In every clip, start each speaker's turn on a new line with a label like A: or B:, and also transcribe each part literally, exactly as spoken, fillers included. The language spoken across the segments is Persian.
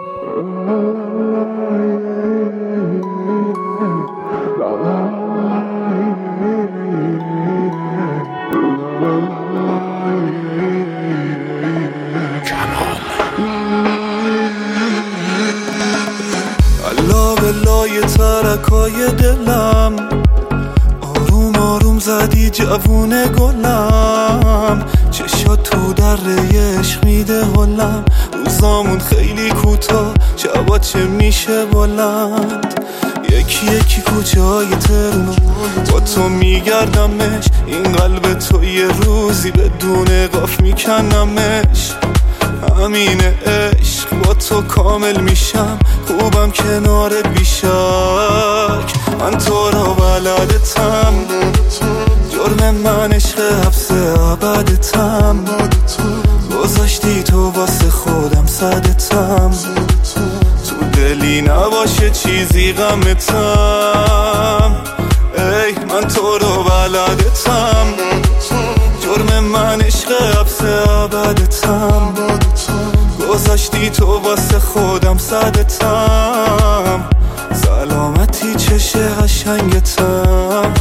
A: الله بلای ترکای دلم، آروم آروم زدی جوون گلم، چشات تو در عشق میده حلم، روزامون خیلی کوتاه شبات چه میشه بلند، یکی یکی کوچه های ترونو با تو میگردمش، این قلب تو یه روزی بدون قاف میکنمش، همینه عشق با تو کامل میشم، خوبم کنارت بیشک، من تو را بلدتم، جرم من عشق حبس ابدتم، گذاشتی تو واسه خودم صدتم، تو دلی نباشه چیزی غمتم، ای من تو را بلدتم، جرم من عشق حبس ابدتم، گذاشتی تو واسه خودم صدتم، سلامتی چشه قشنگتم.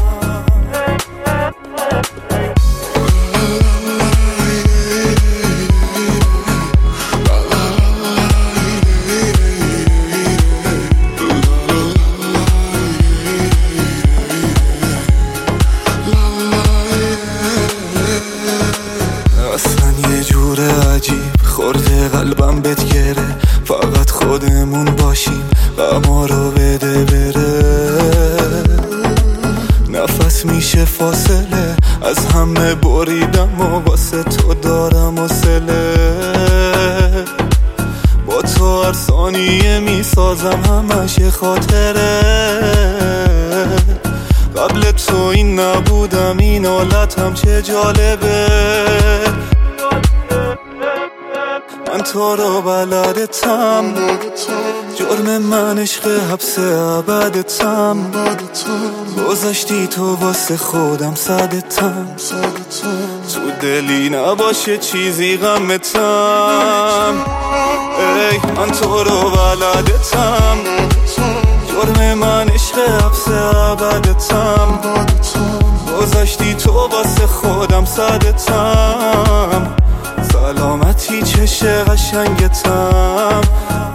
A: اصلا یه جور عجیب خورده قلبم بهت گره، فقط خودمون باشیم غما رو بده بره، نفس میشه فاصله از همه بریدم و واسه تو دارم حوصله، با تو هر ثانیه میسازم همش یه خاطره، قبل تو این نبودم این حالتم چه جالبه، من تو رو بلدتم، جرم من عشق حبس ابدتم، گذاشتی تو واسه خودم صدتم، تو دلی نباشه چیزی غمتم، ای من تو رو بلدتم، جرم من عشق حبس ابدتم، گذاشتی تو واسه خودم صدتم، سلامتی چشه قشنگتم.